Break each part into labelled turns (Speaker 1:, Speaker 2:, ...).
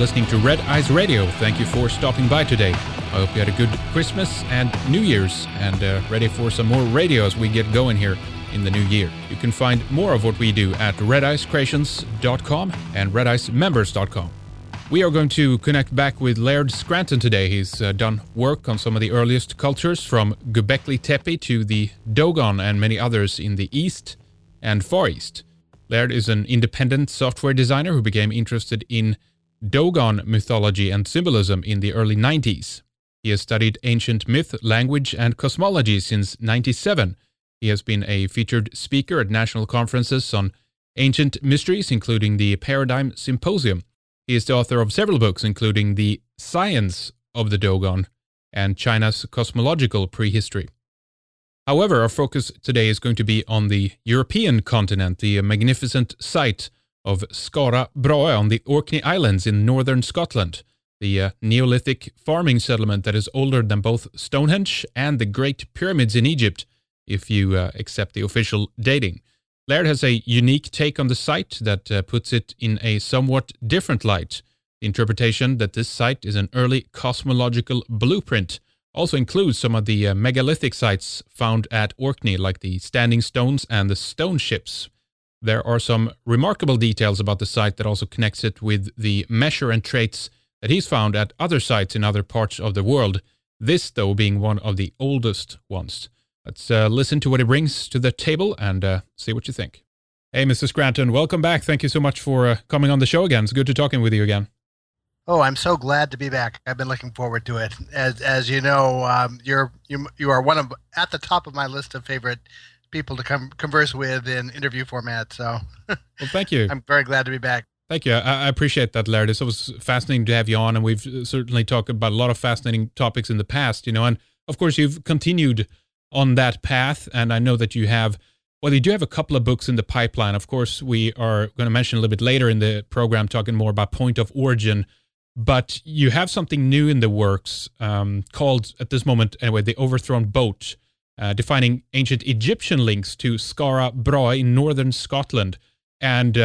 Speaker 1: listening to Red Eyes Radio. Thank you for stopping by today. I hope you had a good Christmas and New Year's and ready for some more radio as we get going here in the new year. You can find more of what we do at redicecreations.com and redicemembers.com. We are going to connect back with Laird Scranton today. He's done work on some of the earliest cultures from Göbekli Tepe to the Dogon and many others in the East and Far East. Laird is an independent software designer who became interested in Dogon mythology and symbolism in the early 90s. He has studied ancient myth, language, and cosmology since 97. He has been a featured speaker at national conferences on ancient mysteries, including the Paradigm Symposium. He is the author of several books, including The Science of the Dogon and China's Cosmological Prehistory. However, our focus today is going to be on the European continent, the magnificent site of Skara Brae on the Orkney Islands in northern Scotland, the Neolithic farming settlement that is older than both Stonehenge and the Great Pyramids in Egypt, if you accept the official dating. Laird has a unique take on the site that puts it in a somewhat different light. The interpretation that this site is an early cosmological blueprint also includes some of the megalithic sites found at Orkney, like the Standing Stones and the Stone Ships. There are some remarkable details about the site that also connects it with the measure and traits that he's found at other sites in other parts of the world, this, though, being one of the oldest ones. Let's listen to what he brings to the table and see what you think. Hey, Mr. Scranton, welcome back. Thank you so much for coming on the show again. It's good to talking with you again.
Speaker 2: Oh, I'm so glad to be back. I've been looking forward to it. As you know, you are one of at the top of my list of favorite people to converse with in interview format. So,
Speaker 1: well, thank you.
Speaker 2: I'm very glad to be back.
Speaker 1: Thank you. I appreciate that, Laird. It's always fascinating to have you on, and we've certainly talked about a lot of fascinating topics in the past. And of course, you've continued on that path, and I know that you do have a couple of books in the pipeline. Of course, we are going to mention a little bit later in the program, talking more about point of origin, but you have something new in the works called, at this moment anyway, The Overthrown Boat, defining ancient Egyptian links to Skara Brae in northern Scotland. And,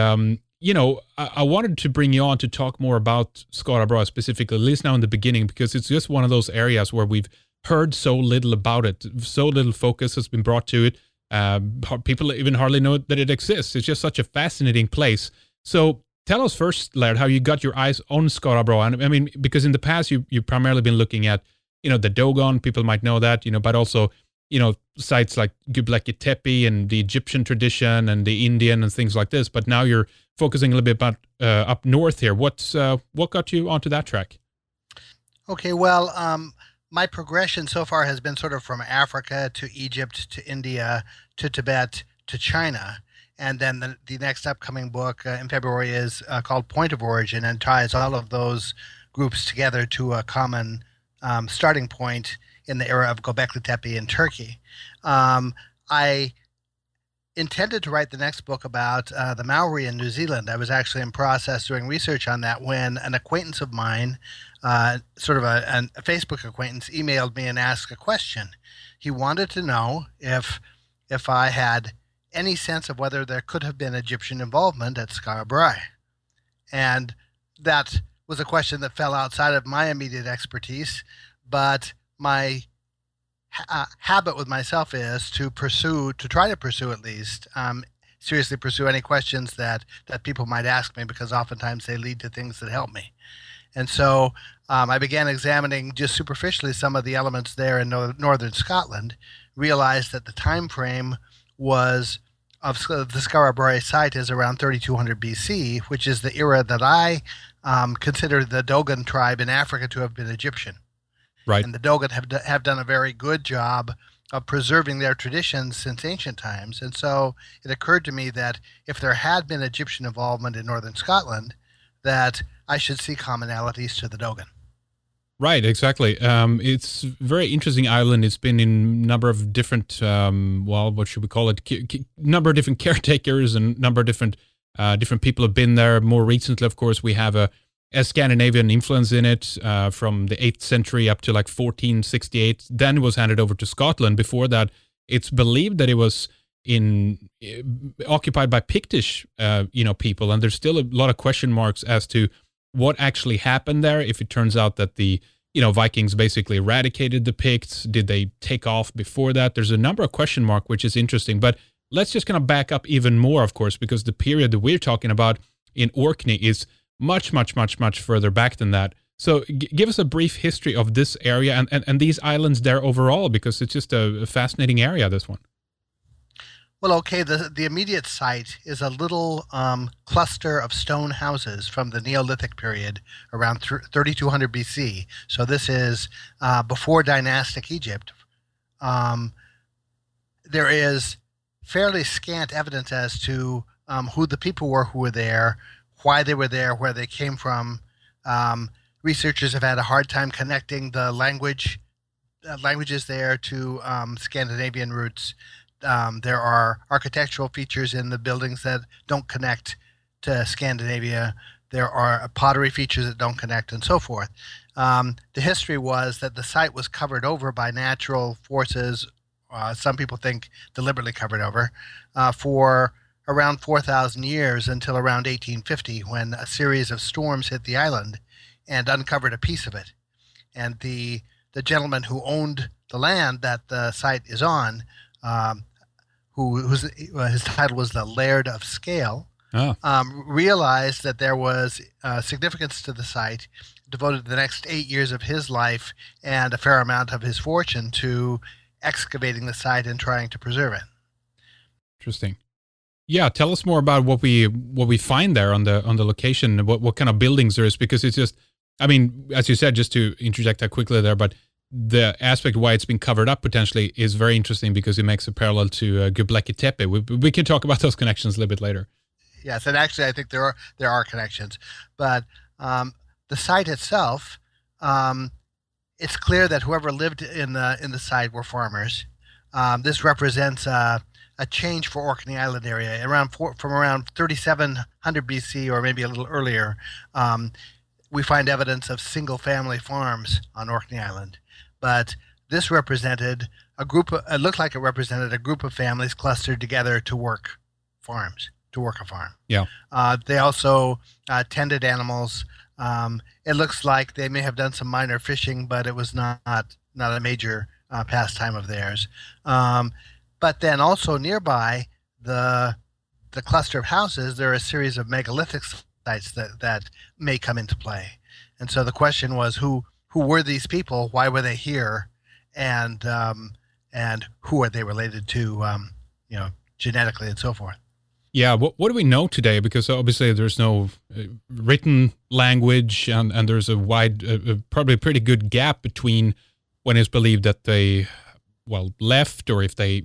Speaker 1: I wanted to bring you on to talk more about Skara Brae specifically, at least now in the beginning, because it's just one of those areas where we've heard so little about it. So little focus has been brought to it. People even hardly know that it exists. It's just such a fascinating place. So tell us first, Laird, how you got your eyes on Skara Brae. And I mean, because in the past you've primarily been looking at, the Dogon. People might know that, but also, sites like Göbekli Tepe and the Egyptian tradition and the Indian and things like this. But now you're focusing a little bit about up north here. What got you onto that track?
Speaker 2: Okay, well, my progression so far has been sort of from Africa to Egypt to India to Tibet to China. And then the next upcoming book in February is called Point of Origin and ties all of those groups together to a common starting point in the era of Göbekli Tepe in Turkey. I intended to write the next book about the Maori in New Zealand. I was actually in process doing research on that when an acquaintance of mine, sort of a Facebook acquaintance, emailed me and asked a question. He wanted to know if I had any sense of whether there could have been Egyptian involvement at Skara Brae. And that was a question that fell outside of my immediate expertise, but my habit with myself is to try to pursue at least, seriously pursue any questions that people might ask me, because oftentimes they lead to things that help me. And so I began examining just superficially some of the elements there in northern Scotland, realized that the time frame was of the Skara Brae site is around 3200 BC, which is the era that I consider the Dogon tribe in Africa to have been Egyptian.
Speaker 1: Right.
Speaker 2: And the Dogon have done a very good job of preserving their traditions since ancient times. And so it occurred to me that if there had been Egyptian involvement in northern Scotland, that I should see commonalities to the Dogon.
Speaker 1: Right, exactly. It's a very interesting island. It's been in a number of different, what should we call it? Number of different caretakers and number of different people have been there. More recently, of course, we have a Scandinavian influence in it from the 8th century up to like 1468. Then it was handed over to Scotland. Before that, it's believed that it was occupied by Pictish, people, and there's still a lot of question marks as to what actually happened there, if it turns out that the Vikings basically eradicated the Picts. Did they take off before that? There's a number of question marks, which is interesting. But let's just kind of back up even more, of course, because the period that we're talking about in Orkney is much, much, much, much further back than that. So give us a brief history of this area and these islands there overall, because it's just a fascinating area, this one.
Speaker 2: Well, okay, the immediate site is a little cluster of stone houses from the Neolithic period around 3200 BC. So this is before dynastic Egypt. There is fairly scant evidence as to who the people were who were there, why they were there, where they came from. Researchers have had a hard time connecting the languages there to Scandinavian roots. There are architectural features in the buildings that don't connect to Scandinavia. There are pottery features that don't connect, and so forth. The history was that the site was covered over by natural forces. Some people think deliberately covered over for around 4,000 years until around 1850, when a series of storms hit the island and uncovered a piece of it. And the gentleman who owned the land that the site is on, his title was the Laird of Scale, realized that there was significance to the site, devoted the next 8 years of his life and a fair amount of his fortune to excavating the site and trying to preserve it.
Speaker 1: Interesting. Yeah, tell us more about what we find there on the location. What kind of buildings there is, because it's just, I mean, as you said, just to interject that quickly there, but the aspect why it's been covered up potentially is very interesting because it makes a parallel to Göbekli Tepe. We can talk about those connections a little bit later.
Speaker 2: Yes, and actually I think there are connections, but the site itself, it's clear that whoever lived in the site were farmers. This represents a change for Orkney Island area from around 3700 BC or maybe a little earlier. We find evidence of single-family farms on Orkney Island, but this represented it looked like it represented a group of families clustered together to work a farm.
Speaker 1: Yeah.
Speaker 2: They also tended animals. It looks like they may have done some minor fishing, but it was not a major pastime of theirs. But then also nearby the cluster of houses, there are a series of megalithic sites that may come into play. And so the question was, who were these people? Why were they here? And who are they related to, genetically and so forth?
Speaker 1: Yeah, what do we know today? Because obviously there's no written language, and there's a wide, probably a pretty good gap between when it's believed that they left, or if they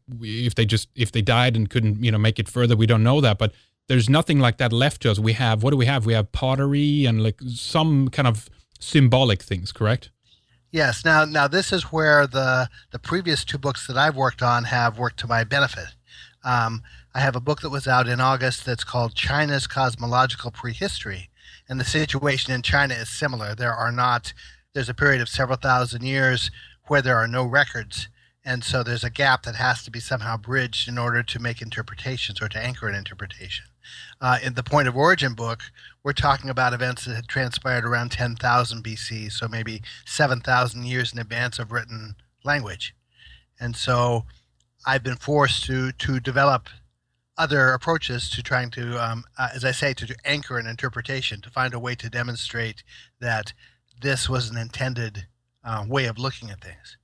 Speaker 1: died and couldn't make it further. We don't know that, but there's nothing like that left to us. What do we have? We have pottery and like some kind of symbolic things, correct?
Speaker 2: Yes. Now this is where the previous two books that I've worked on have worked to my benefit. I have a book that was out in August that's called China's Cosmological Prehistory, and the situation in China is similar. There's a period of several thousand years where there are no records, and so there's a gap that has to be somehow bridged in order to make interpretations or to anchor an interpretation. In the Point of Origin book, we're talking about events that had transpired around 10,000 BC, so maybe 7,000 years in advance of written language. And so I've been forced to develop other approaches to trying to, as I say, to anchor an interpretation, to find a way to demonstrate that this was an intended way of looking at things.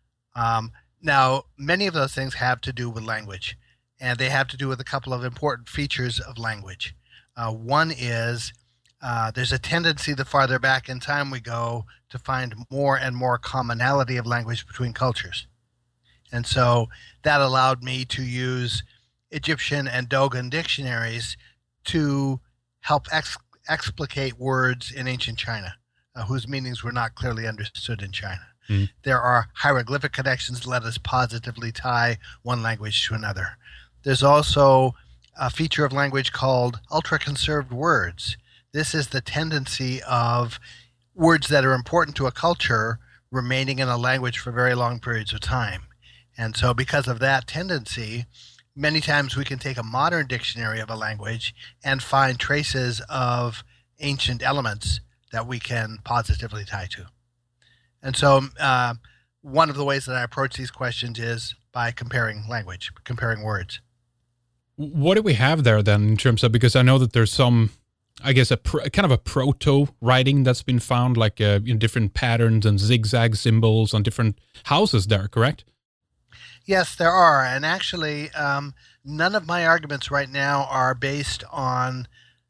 Speaker 2: Now, many of those things have to do with language, and they have to do with a couple of important features of language. One is there's a tendency the farther back in time we go to find more and more commonality of language between cultures. And so that allowed me to use Egyptian and Dogon dictionaries to help explicate words in ancient China, whose meanings were not clearly understood in China. Mm. There are hieroglyphic connections that let us positively tie one language to another. There's also a feature of language called ultra-conserved words. This is the tendency of words that are important to a culture remaining in a language for very long periods of time. And so because of that tendency, many times we can take a modern dictionary of a language and find traces of ancient elements that we can positively tie to. And so one of the ways that I approach these questions is by comparing language, comparing words.
Speaker 1: What do we have there then in terms of, because I know that there's some, I guess, kind of a proto writing that's been found, like different patterns and zigzag symbols on different houses there, correct?
Speaker 2: Yes, there are. And actually, none of my arguments right now are based on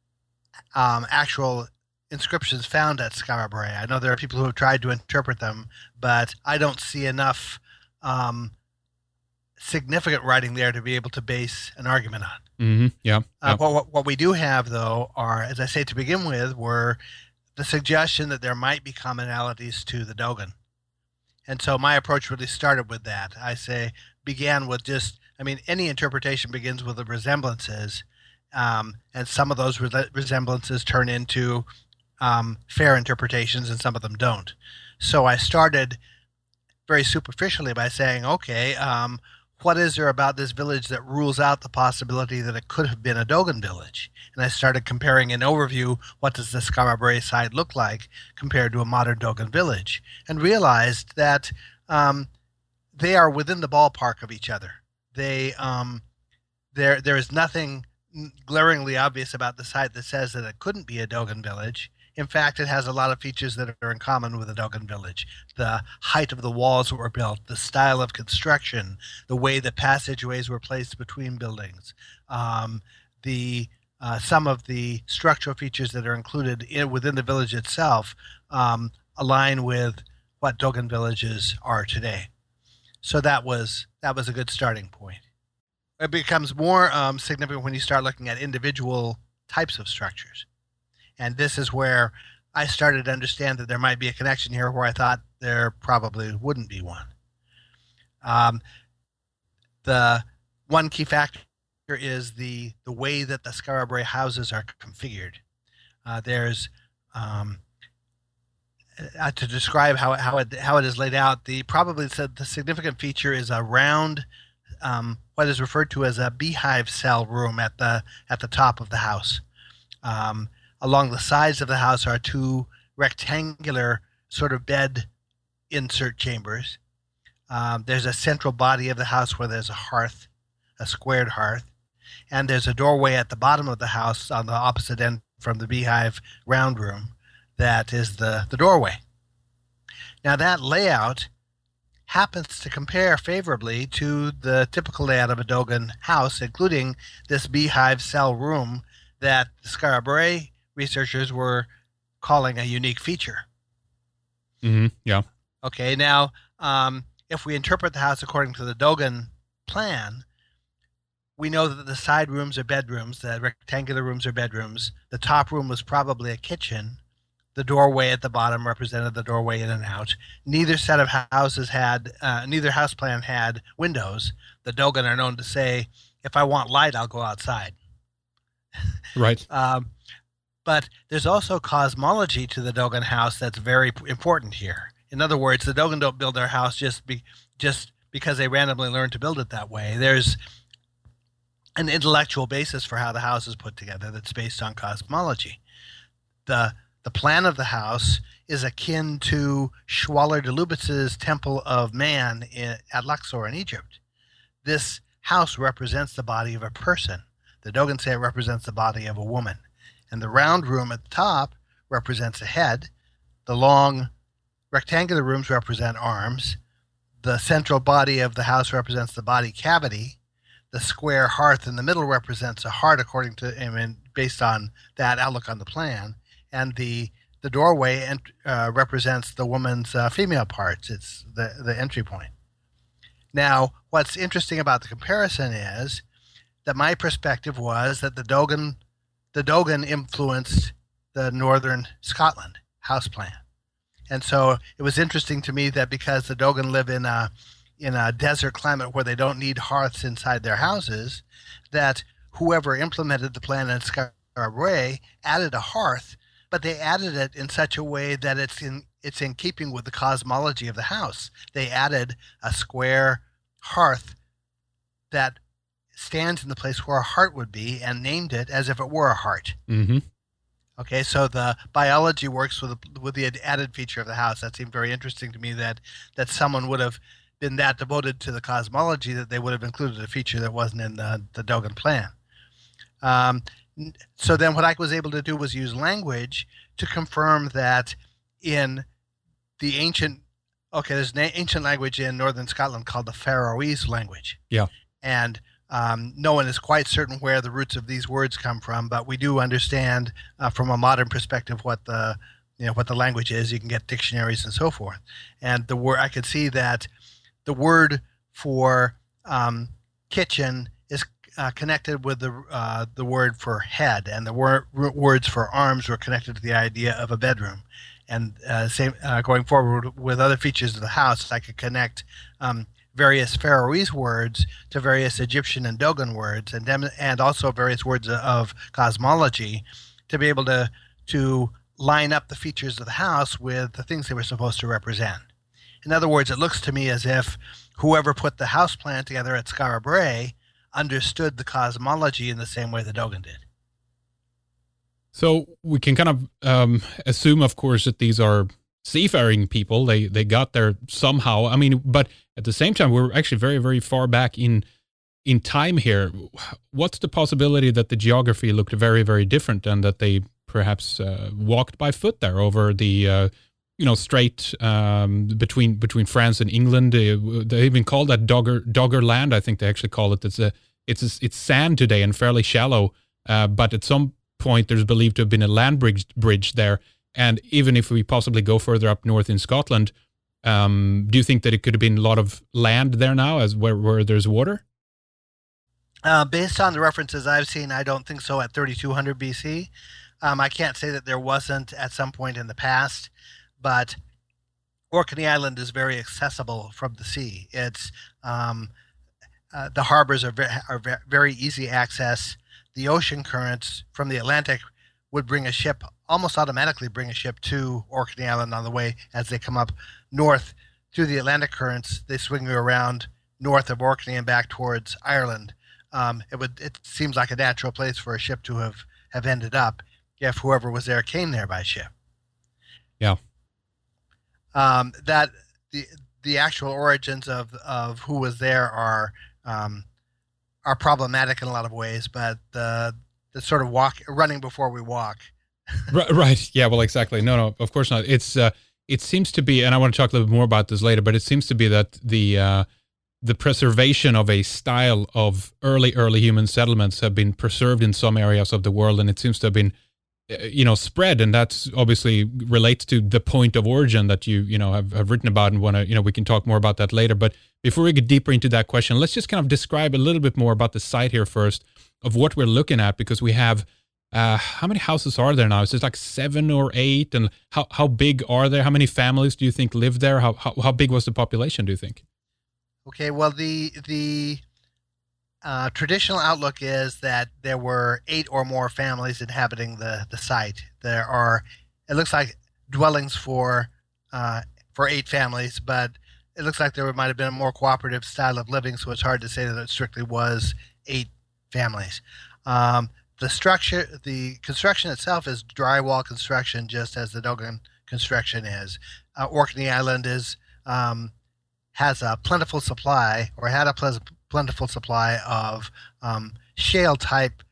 Speaker 2: actual inscriptions found at Skara Brae. I know there are people who have tried to interpret them, but I don't see enough significant writing there to be able to base an argument on.
Speaker 1: Mm-hmm. Yeah.
Speaker 2: What we do have, though, are, as I say to begin with, were the suggestion that there might be commonalities to the Dogon. And so my approach really started with that. Began with any interpretation begins with the resemblances, and some of those resemblances turn into fair interpretations, and some of them don't. So I started very superficially by saying, okay, what is there about this village that rules out the possibility that it could have been a Dogon village? And I started comparing an overview, what does the Skara Brae site look like compared to a modern Dogon village, and realized that they are within the ballpark of each other. There is nothing glaringly obvious about the site that says that it couldn't be a Dogon village. In fact, it has a lot of features that are in common with a Dogon village. The height of the walls that were built, the style of construction, the way the passageways were placed between buildings, some of the structural features that are included within the village itself align with what Dogon villages are today. So that was a good starting point. It becomes more significant when you start looking at individual types of structures. And this is where I started to understand that there might be a connection here where I thought there probably wouldn't be one. The one key factor is the way that the Skara Brae houses are configured. To describe how it is laid out, the significant feature is a round, what is referred to as a beehive cell room at the top of the house. Along the sides of the house are two rectangular sort of bed insert chambers. There's a central body of the house where there's a hearth, a squared hearth, and there's a doorway at the bottom of the house on the opposite end from the beehive round room that is the doorway. Now that layout happens to compare favorably to the typical layout of a Dogon house, including this beehive cell room that the Skara Brae researchers were calling a unique feature.
Speaker 1: Mm-hmm. Yeah.
Speaker 2: Okay, now, if we interpret the house according to the Dogon plan, we know that the side rooms are bedrooms, the rectangular rooms are bedrooms, the top room was probably a kitchen, the doorway at the bottom represented the doorway in and out. Neither set of houses neither house plan had windows. The Dogon are known to say, if I want light, I'll go outside.
Speaker 1: Right.
Speaker 2: But there's also cosmology to the Dogon house that's very important here. In other words, the Dogon don't build their house just because they randomly learned to build it that way. There's an intellectual basis for how the house is put together that's based on cosmology. The plan of the house is akin to Schwaller de Lubitz's Temple of Man at Luxor in Egypt. This house represents the body of a person. The Dogon say it represents the body of a woman. And the round room at the top represents a head. The long rectangular rooms represent arms. The central body of the house represents the body cavity. The square hearth in the middle represents a heart, based on that outlook on the plan. And the doorway represents the woman's female parts. It's the entry point. Now, what's interesting about the comparison is that my perspective was that the Dogon influenced the northern Scotland house plan. And so it was interesting to me that because the Dogon live in a desert climate where they don't need hearths inside their houses, that whoever implemented the plan in Skara Brae added a hearth, but they added it in such a way that it's in keeping with the cosmology of the house. They added a square hearth that stands in the place where a heart would be and named it as if it were a heart.
Speaker 1: Mm-hmm.
Speaker 2: Okay, so the biology works with the added feature of the house. That seemed very interesting to me that someone would have been that devoted to the cosmology that they would have included a feature that wasn't in the Dogon plan. Um, so then what I was able to do was use language to confirm that in the ancient, okay, there's an ancient language in northern Scotland called the Faroese language.
Speaker 1: Yeah.
Speaker 2: And no one is quite certain where the roots of these words come from, but we do understand from a modern perspective what the what the language is. You can get dictionaries and so forth. And the word I could see that the word for kitchen is connected with the word for head, and the words for arms were connected to the idea of a bedroom. And going forward with other features of the house, I could connect various Faroese words to various Egyptian and Dogon words, and also various words of cosmology, to be able to line up the features of the house with the things they were supposed to represent. In other words, it looks to me as if whoever put the house plan together at Skara Brae understood the cosmology in the same way the Dogon did.
Speaker 1: So we can kind of assume, of course, that these are seafaring people. They got there somehow. I mean, but at the same time, we're actually very, very far back in time here. What's the possibility that the geography looked very, very different and that they perhaps walked by foot there over the strait between France and England? They even call that Dogger Land. I think they actually call it. It's sand today and fairly shallow, but at some point there's believed to have been a land bridge there. And even if we possibly go further up north in Scotland, do you think that it could have been a lot of land there now, as where there's water?
Speaker 2: Based on the references I've seen, I don't think so at 3200 BC. I can't say that there wasn't at some point in the past, but Orkney Island is very accessible from the sea. It's the harbors are very easy access. The ocean currents from the Atlantic would almost automatically bring a ship to Orkney Island on the way as they come up north through the Atlantic currents. They swing you around north of Orkney and back towards Ireland. It seems like a natural place for a ship to have ended up if whoever was there came there by ship.
Speaker 1: Yeah.
Speaker 2: That the actual origins of who was there are problematic in a lot of ways, but the sort of running before we walk.
Speaker 1: Right. Yeah. Well, exactly. No, of course not. It seems to be, and I want to talk a little bit more about this later, but it seems to be that the preservation of a style of early human settlements have been preserved in some areas of the world, and it seems to have been spread, and that's obviously relates to the point of origin that you have written about, and want to we can talk more about that later. But before we get deeper into that question, let's just kind of describe a little bit more about the site here first of what we're looking at, because we have how many houses are there now? Is it like 7 or 8? And how big are there? How many families do you think live there? How big was the population, do you think?
Speaker 2: Okay, well, the traditional outlook is that there were 8 or more families inhabiting the site. It looks like dwellings for 8 families, but it looks like there might have been a more cooperative style of living, so it's hard to say that it strictly was 8 families. The construction itself is drywall construction, just as the Dogon construction is. Orkney Island has a plentiful supply, or had a plentiful supply of shale type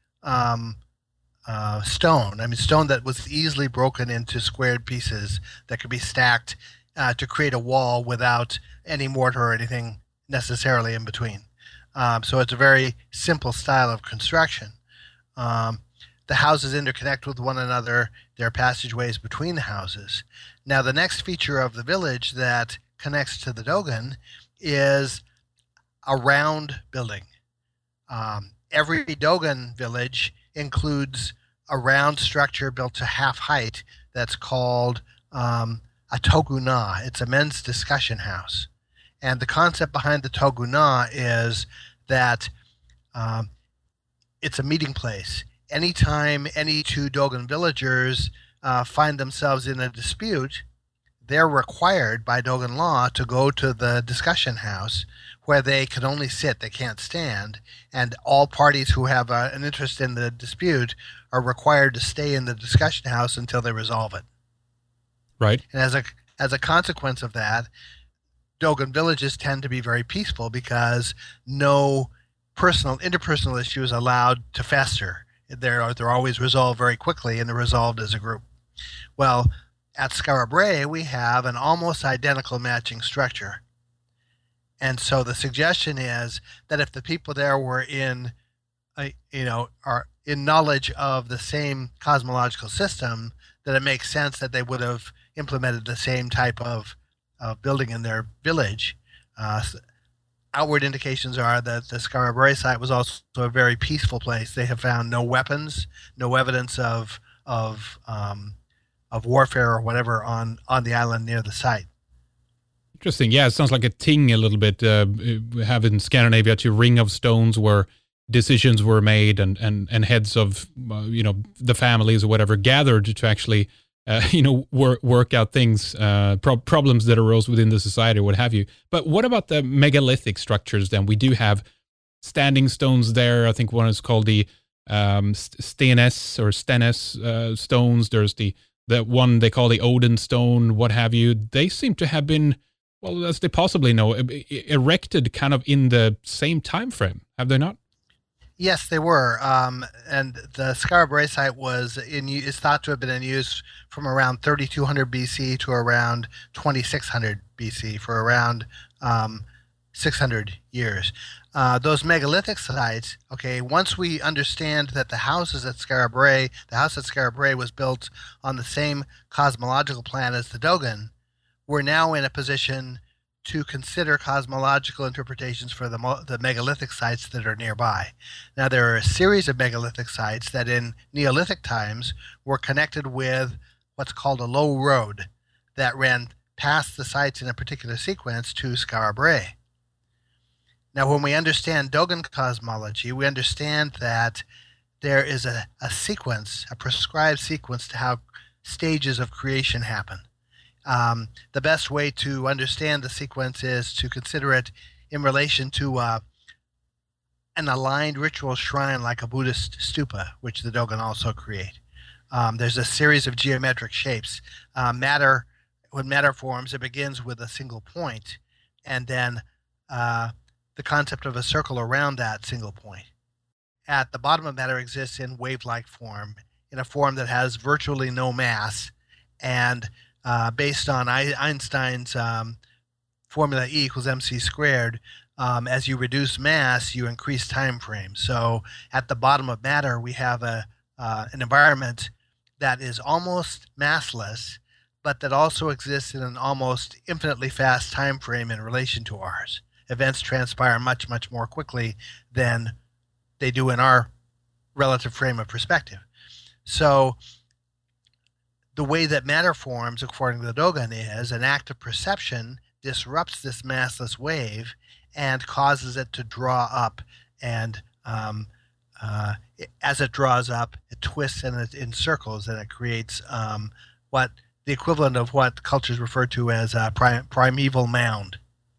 Speaker 2: stone. I mean, stone that was easily broken into squared pieces that could be stacked to create a wall without any mortar or anything necessarily in between. So it's a very simple style of construction. The houses interconnect with one another. There are passageways between the houses. Now, the next feature of the village that connects to the Dogon is a round building. Every Dogon village includes a round structure built to half height that's called a toguna. It's a men's discussion house. And the concept behind the toguna is that it's a meeting place. Anytime any 2 Dogon villagers find themselves in a dispute, they're required by Dogon law to go to the discussion house where they can only sit, they can't stand, and all parties who have an interest in the dispute are required to stay in the discussion house until they resolve it.
Speaker 1: Right.
Speaker 2: And as a consequence of that, Dogon villages tend to be very peaceful because no interpersonal issue is allowed to fester. They're always resolved very quickly, and they're resolved as a group. Well, at Skara Brae, we have an almost identical matching structure. And so the suggestion is that if the people there were are in knowledge of the same cosmological system, that it makes sense that they would have implemented the same type of building in their village. Outward indications are that the Skara Brae site was also a very peaceful place. They have found no weapons, no evidence of warfare or whatever on the island near the site.
Speaker 1: Interesting. Yeah, it sounds like a ting a little bit. We have in Scandinavia to Ring of Stones where decisions were made and heads of the families or whatever gathered to actually work out things, problems that arose within the society or what have you. But what about the megalithic structures then? We do have standing stones there. I think one is called the Stenes or Stenes stones. There's the one they call the Odin stone, what have you. They seem to have been, well, as they possibly know, erected kind of in the same time frame. Have they not?
Speaker 2: Yes, they were. And the Skara Brae site is thought to have been in use from around 3200 BC to around 2600 BC, for around 600 years. Those megalithic sites, okay, once we understand that the house at Skara Brae was built on the same cosmological plan as the Dogon, we're now in a position to consider cosmological interpretations for the megalithic sites that are nearby. Now, there are a series of megalithic sites that in Neolithic times were connected with what's called a low road that ran past the sites in a particular sequence to Skara Brae. Now, when we understand Dogon cosmology, we understand that there is a sequence, a prescribed sequence to how stages of creation happen. The best way to understand the sequence is to consider it in relation to an aligned ritual shrine like a Buddhist stupa, which the Dogon also create. There's a series of geometric shapes. When matter forms, it begins with a single point, and then the concept of a circle around that single point. At the bottom of matter exists in wave-like form, in a form that has virtually no mass, and based on Einstein's formula E equals mc squared, as you reduce mass, you increase time frame. So at the bottom of matter, we have an environment that is almost massless, but that also exists in an almost infinitely fast time frame in relation to ours. Events transpire much, much more quickly than they do in our relative frame of perspective. So the way that matter forms, according to the Dogon, is an act of perception disrupts this massless wave and causes it to draw up. And as it draws up, it twists and it encircles, and it creates what the equivalent of what cultures refer to as a primeval mound.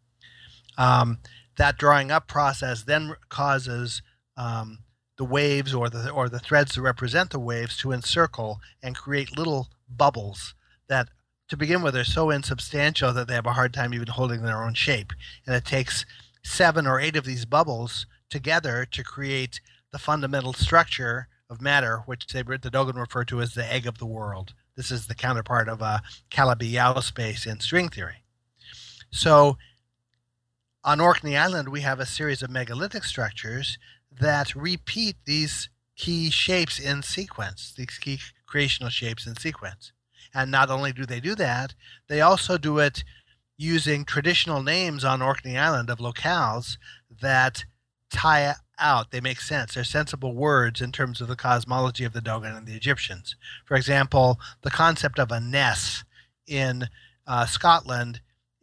Speaker 2: That drawing up process then causes the waves or the threads that represent the waves to encircle and create little bubbles that, to begin with, are so insubstantial that they have a hard time even holding their own shape. And it takes 7 or 8 of these bubbles together to create the fundamental structure of matter, which the Dogon refer to as the egg of the world. This is the counterpart of Calabi-Yau space in string theory. So on Orkney Island, we have a series of megalithic structures that repeat these key shapes in sequence, these key creational shapes in sequence. And not only do they do that, they also do it using traditional names on Orkney Island of locales that tie out. They make sense. They're sensible words in terms of the cosmology of the Dogon and the Egyptians. For example, the concept of a ness in Scotland,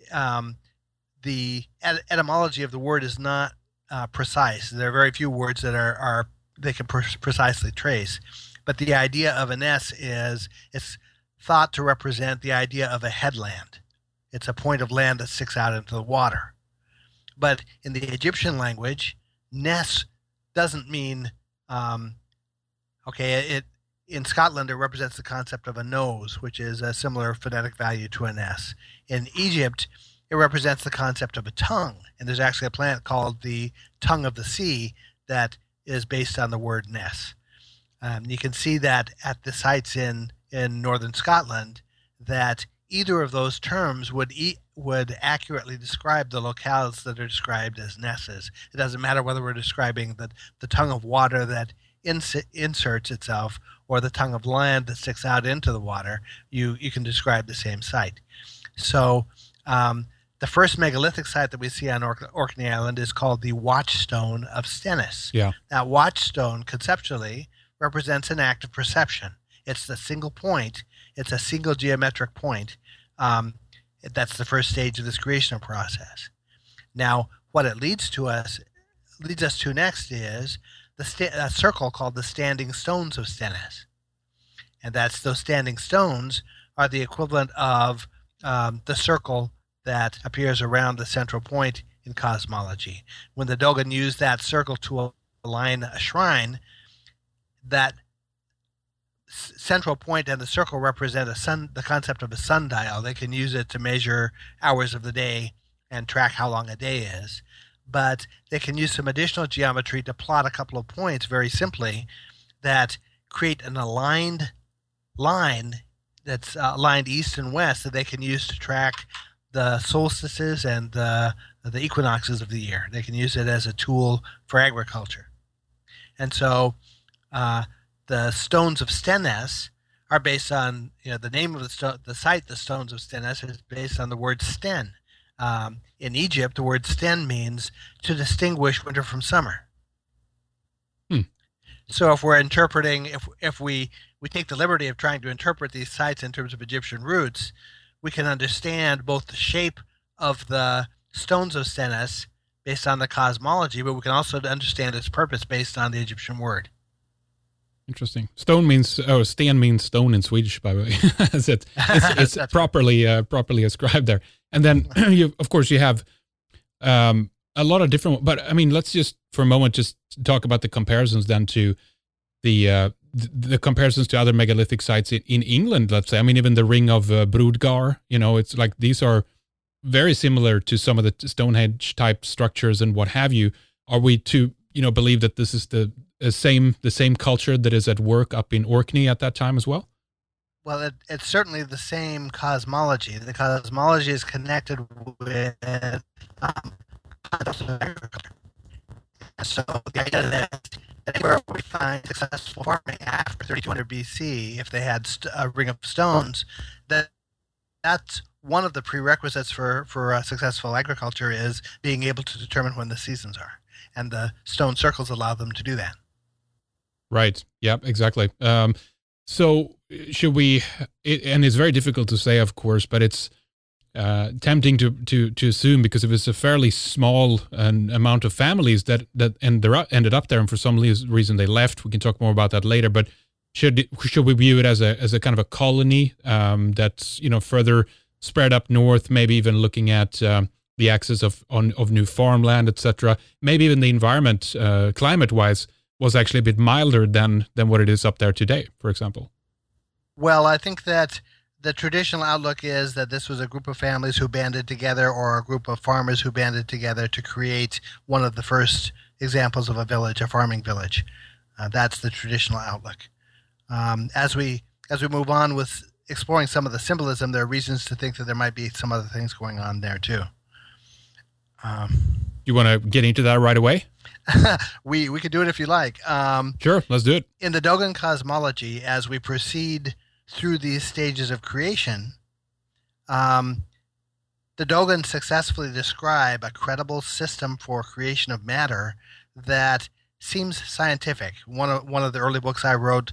Speaker 2: the etymology of the word is not precise. There are very few words that they can precisely trace. But the idea of a ness it's thought to represent the idea of a headland. It's a point of land that sticks out into the water. But in the Egyptian language, Ness doesn't mean, in Scotland, it represents the concept of a nose, which is a similar phonetic value to an S. In Egypt, it represents the concept of a tongue. And there's actually a plant called the tongue of the sea that is based on the word Ness. You can see that at the sites in northern Scotland, that either of those terms would accurately describe the locales that are described as nesses. It doesn't matter whether we're describing the tongue of water that inserts itself or the tongue of land that sticks out into the water. You can describe the same site. So the first megalithic site that we see on Orkney Island is called the Watchstone of Stennis.
Speaker 1: Yeah.
Speaker 2: That watchstone, conceptually, represents an act of perception. It's the single point. It's a single geometric point. That's the first stage of this creational process. Now, what it leads us to next is a circle called the Standing Stones of Stennis. And those standing stones are the equivalent of the circle that appears around the central point in cosmology. When the Dogon used that circle to align a shrine, that central point and the circle represent the concept of a sundial. They can use it to measure hours of the day and track how long a day is. But they can use some additional geometry to plot a couple of points very simply that create an aligned line that's aligned east and west that they can use to track the solstices and the equinoxes of the year. They can use it as a tool for agriculture. And so the stones of Stennis are based on, the name of the site, the stones of Stennis, is based on the word sten. In Egypt, the word sten means to distinguish winter from summer. So if we're interpreting, if we take the liberty of trying to interpret these sites in terms of Egyptian roots, we can understand both the shape of the stones of Stennis based on the cosmology, but we can also understand its purpose based on the Egyptian word.
Speaker 1: Interesting. Sten means stone in Swedish, by the way. it's properly ascribed there. And then you have a lot of different, but I mean, let's just for a moment just talk about the comparisons then to the comparisons to other megalithic sites in England, let's say. I mean, even the Ring of Brudgar, it's like these are very similar to some of the Stonehenge type structures and what have you. Are we to believe that this is the same culture that is at work up in Orkney at that time as well?
Speaker 2: Well, it's certainly the same cosmology. The cosmology is connected with agriculture. So the idea that anywhere we find successful farming after 3200 BC, if they had a ring of stones, that's one of the prerequisites for successful agriculture is being able to determine when the seasons are. And the stone circles allow them to do that.
Speaker 1: Right. Yep, exactly. So should we, and it's very difficult to say, of course, but it's tempting to assume, because if it's a fairly small amount of families that ended up there, and for some reason they left, we can talk more about that later, but should we view it as a kind of a colony that's further spread up north, maybe even looking at the access of new farmland, etc. Maybe even the environment, climate-wise, was actually a bit milder than what it is up there today, for example.
Speaker 2: Well, I think that the traditional outlook is that this was a group of families who banded together, or a group of farmers who banded together to create one of the first examples of a village, a farming village. That's the traditional outlook. As we move on with exploring some of the symbolism, there are reasons to think that there might be some other things going on there too.
Speaker 1: You want to get into that right away?
Speaker 2: We could do it if you like.
Speaker 1: Sure, let's do it.
Speaker 2: In the Dogon cosmology, as we proceed through these stages of creation, the Dogon successfully describe a credible system for creation of matter that seems scientific. One of the early books I wrote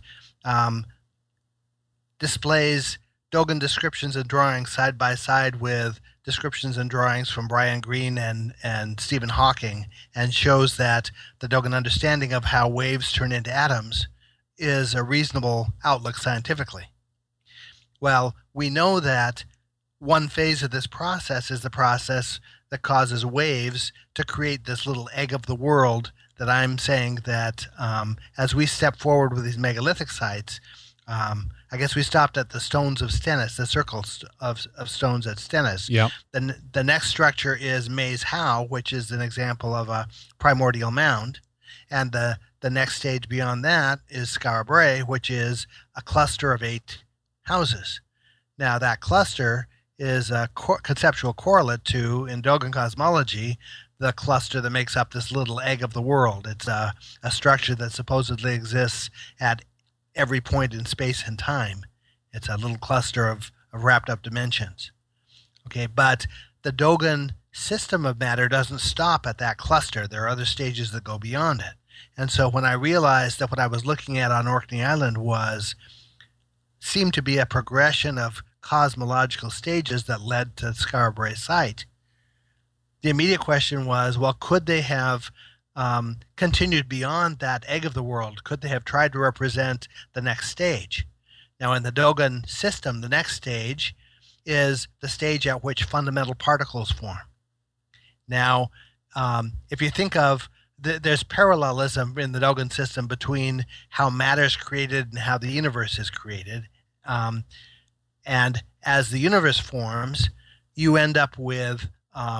Speaker 2: displays Dogon descriptions and drawings side by side with descriptions and drawings from Brian Greene and Stephen Hawking, and shows that the Dogon understanding of how waves turn into atoms is a reasonable outlook scientifically. Well, we know that one phase of this process is the process that causes waves to create this little egg of the world that I'm saying that as we step forward with these megalithic sites, I guess we stopped at the stones of Stennis, the circles of stones at Stennis.
Speaker 1: Yeah.
Speaker 2: The next structure is Maes Howe, which is an example of a primordial mound. And the next stage beyond that is Skara Brae, which is a cluster of 8 houses. Now, that cluster is a conceptual correlate to, in Dogon cosmology, the cluster that makes up this little egg of the world. It's a structure that supposedly exists at every point in space and time. It's a little cluster of wrapped up dimensions. Okay, but the Dogon system of matter doesn't stop at that cluster. There are other stages that go beyond it. And so when I realized that what I was looking at on Orkney Island seemed to be a progression of cosmological stages that led to Skara Brae site, the immediate question was, well, could they have continued beyond that egg of the world? Could they have tried to represent the next stage? Now, in the Dogon system, the next stage is the stage at which fundamental particles form. Now, if you think of, there's parallelism in the Dogon system between how matter is created and how the universe is created. And as the universe forms, you end up with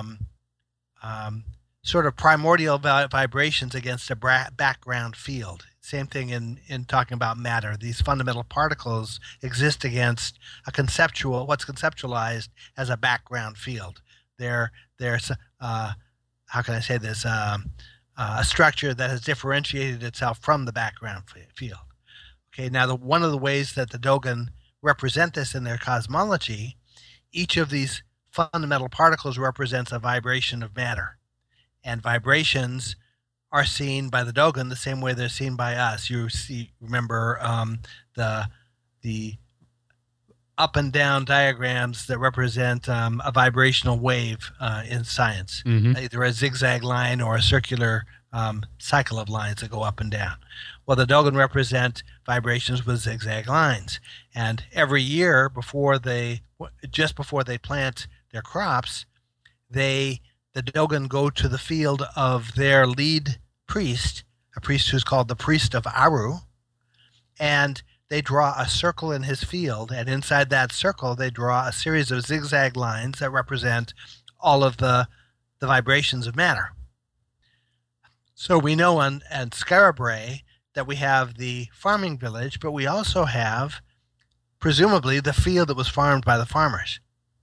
Speaker 2: sort of primordial vibrations against a background field. Same thing in talking about matter. These fundamental particles exist against what's conceptualized as a background field. There's how can I say this? A structure that has differentiated itself from the background field. Okay, now one of the ways that the Dogon represent this in their cosmology, each of these fundamental particles represents a vibration of matter. And vibrations are seen by the Dogon the same way they're seen by us. Remember the up and down diagrams that represent a vibrational wave in science, either a zigzag line or a circular cycle of lines that go up and down. Well, the Dogon represent vibrations with zigzag lines, and every year just before they plant their crops, the Dogon go to the field of their lead priest, a priest who's called the priest of Aru, and they draw a circle in his field, and inside that circle they draw a series of zigzag lines that represent all of the vibrations of matter. So we know on Skara Brae that we have the farming village, but we also have, presumably, the field that was farmed by the farmers.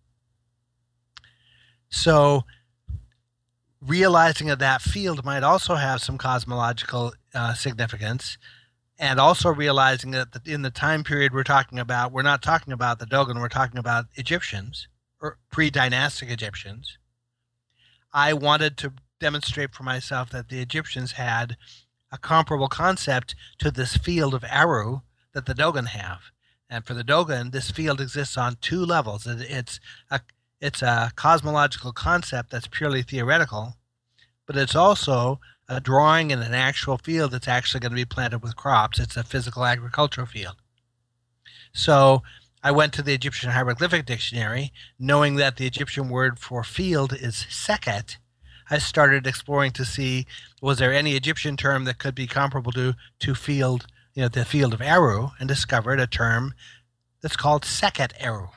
Speaker 2: So realizing that field might also have some cosmological significance, and also realizing that in the time period we're talking about, we're not talking about the Dogon, we're talking about Egyptians, or pre-dynastic Egyptians. I wanted to demonstrate for myself that the Egyptians had a comparable concept to this field of Aru that the Dogon have. And for the Dogon, this field exists on 2 levels. It's a cosmological concept that's purely theoretical, but it's also a drawing in an actual field that's actually going to be planted with crops. It's a physical agricultural field. So I went to the Egyptian Hieroglyphic Dictionary, knowing that the Egyptian word for field is seket. I started exploring to see, was there any Egyptian term that could be comparable to field, the field of Aru, and discovered a term that's called Seket Eru.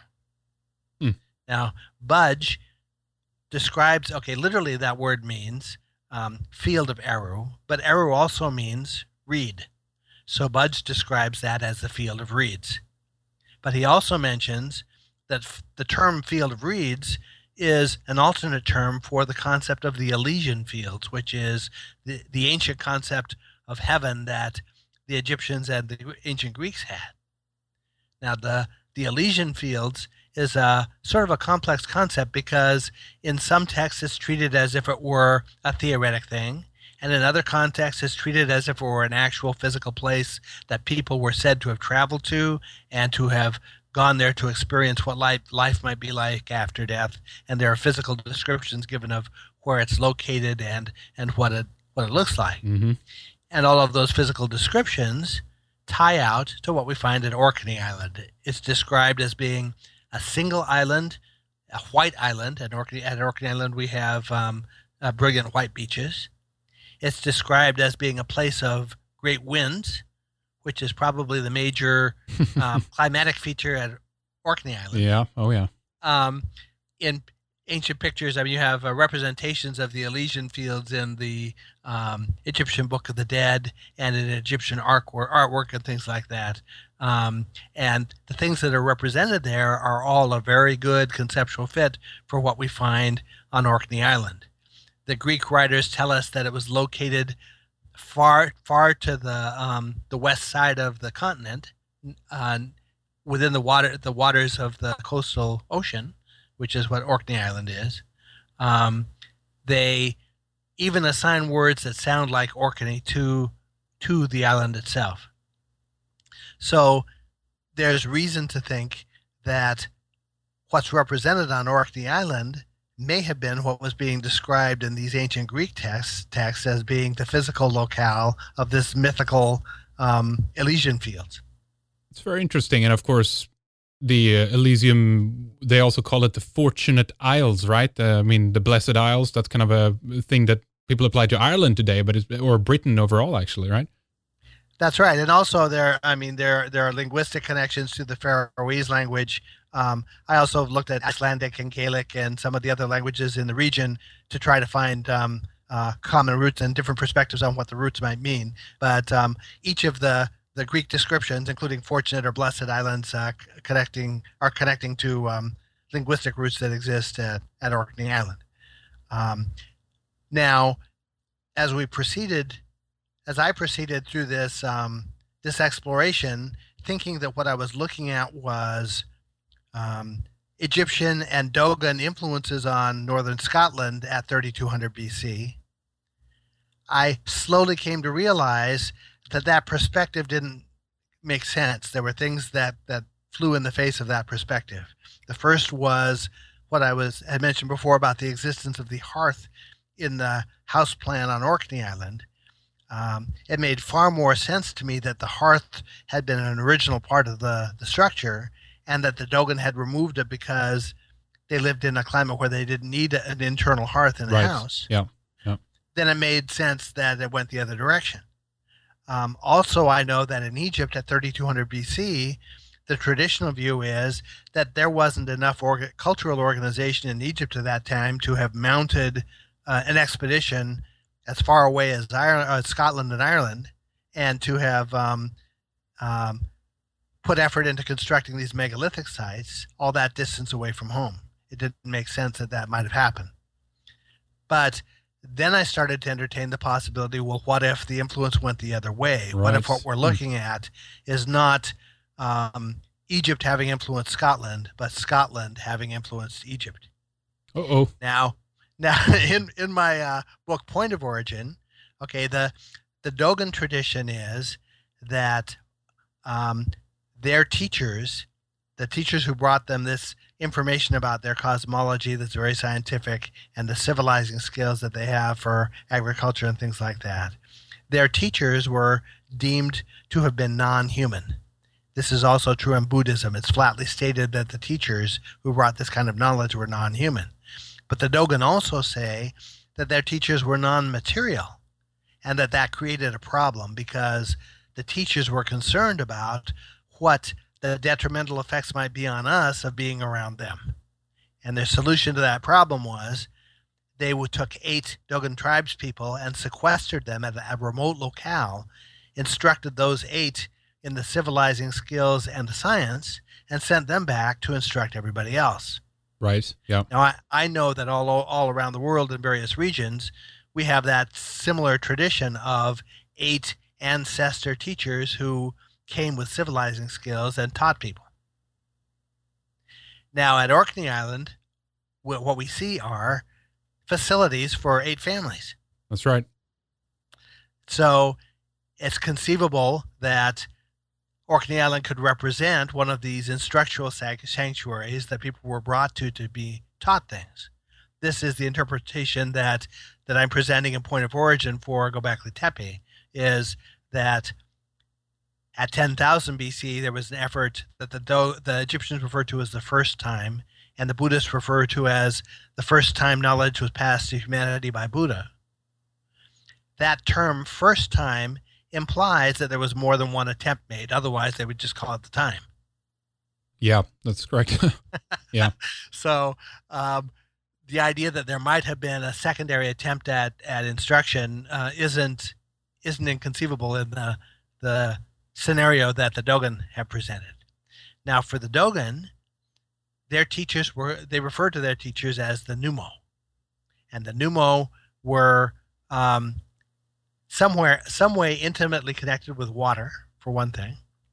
Speaker 2: Now, Budge describes, literally that word means field of Aru, but Aru also means reed. So Budge describes that as the field of reeds. But he also mentions that the term field of reeds is an alternate term for the concept of the Elysian fields, which is the ancient concept of heaven that the Egyptians and the ancient Greeks had. Now, the Elysian fields is a sort of a complex concept because in some texts it's treated as if it were a theoretic thing, and in other contexts it's treated as if it were an actual physical place that people were said to have traveled to and to have gone there to experience what life might be like after death, and there are physical descriptions given of where it's located and what it looks like. And all of those physical descriptions tie out to what we find at Orkney Island. It's described as being a single island a white island. At Orkney Island, we have brilliant white beaches. It's described as being a place of great winds, which is probably the major climatic feature at Orkney Island.
Speaker 1: Yeah. Oh, yeah.
Speaker 2: In ancient pictures, I mean, you have representations of the Elysian fields in the Egyptian Book of the Dead and in Egyptian artwork and things like that. And the things that are represented there are all a very good conceptual fit for what we find on Orkney Island. The Greek writers tell us that it was located far to the west side of the continent, within the waters of the coastal ocean, which is what Orkney Island is. They even assign words that sound like Orkney to the island itself. So there's reason to think that what's represented on Orkney Island may have been what was being described in these ancient Greek texts as being the physical locale of this mythical Elysian fields.
Speaker 1: It's very interesting. And of course, the Elysium, they also call it the Fortunate Isles, right? I mean, the Blessed Isles, that's kind of a thing that people apply to Ireland today, or Britain overall, actually, right?
Speaker 2: That's right. And also there are linguistic connections to the Faroese language. I also looked at Icelandic and Gaelic and some of the other languages in the region to try to find common roots and different perspectives on what the roots might mean. But each of the Greek descriptions, including Fortunate or Blessed Islands, are connecting to linguistic roots that exist at Orkney Island. Now, as I proceeded through this exploration, thinking that what I was looking at was Egyptian and Dogon influences on northern Scotland at 3200 BC, I slowly came to realize that perspective didn't make sense. There were things that flew in the face of that perspective. The first was what I had mentioned before about the existence of the hearth in the house plan on Orkney Island. It made far more sense to me that the hearth had been an original part of the structure, and that the Dogon had removed it because they lived in a climate where they didn't need an internal hearth in the house.
Speaker 1: Yeah.
Speaker 2: Then it made sense that it went the other direction. Also, I know that in Egypt at 3200 BC, the traditional view is that there wasn't enough cultural organization in Egypt at that time to have mounted an expedition as far away as Scotland and Ireland, and to have put effort into constructing these megalithic sites all that distance away from home. It didn't make sense that might have happened. But then I started to entertain the possibility, well, what if the influence went the other way? Right. What if what we're looking at is not Egypt having influenced Scotland, but Scotland having influenced Egypt?
Speaker 1: Uh-oh.
Speaker 2: Now, in my book, Point of Origin, okay, the Dogon tradition is that their teachers, the teachers who brought them this information about their cosmology that's very scientific and the civilizing skills that they have for agriculture and things like that, their teachers were deemed to have been non-human. This is also true in Buddhism. It's flatly stated that the teachers who brought this kind of knowledge were non-human. But the Dogon also say that their teachers were non-material, and that created a problem because the teachers were concerned about what the detrimental effects might be on us of being around them. And their solution to that problem was they took 8 Dogon tribes people and sequestered them at a remote locale, instructed those 8 in the civilizing skills and the science, and sent them back to instruct everybody else.
Speaker 1: Right. Yeah.
Speaker 2: Now, I know that all around the world in various regions, we have that similar tradition of 8 ancestor teachers who came with civilizing skills and taught people. Now, at Orkney Island, what we see are facilities for 8 families.
Speaker 1: That's right.
Speaker 2: So it's conceivable that Orkney Island could represent one of these instructional sanctuaries that people were brought to be taught things. This is the interpretation that I'm presenting in Point of Origin for Göbekli Tepe, is that at 10,000 BC, there was an effort that the Egyptians referred to as the first time, and the Buddhists refer to as the first time knowledge was passed to humanity by Buddha. That term, first time, implies that there was more than one attempt made. Otherwise, they would just call it the time.
Speaker 1: Yeah, that's correct. Yeah.
Speaker 2: So the idea that there might have been a secondary attempt at instruction isn't inconceivable in the scenario that the Dogon have presented. Now, for the Dogon, their teachers they referred to their teachers as the Numo, and the Numo were some way intimately connected with water, for one thing.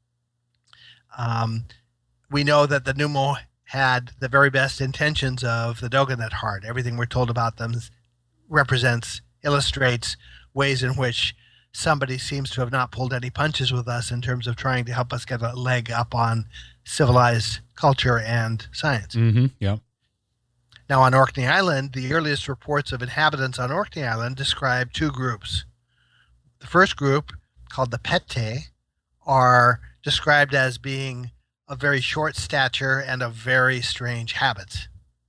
Speaker 2: We know that the Numo had the very best intentions of the Dogon at heart. Everything we're told about them illustrates ways in which somebody seems to have not pulled any punches with us in terms of trying to help us get a leg up on civilized culture and science.
Speaker 1: Mm-hmm. Yeah.
Speaker 2: Now, on Orkney Island, the earliest reports of inhabitants on Orkney Island describe two groups. The first group, called the Pete, are described as being of very short stature and of very strange habits.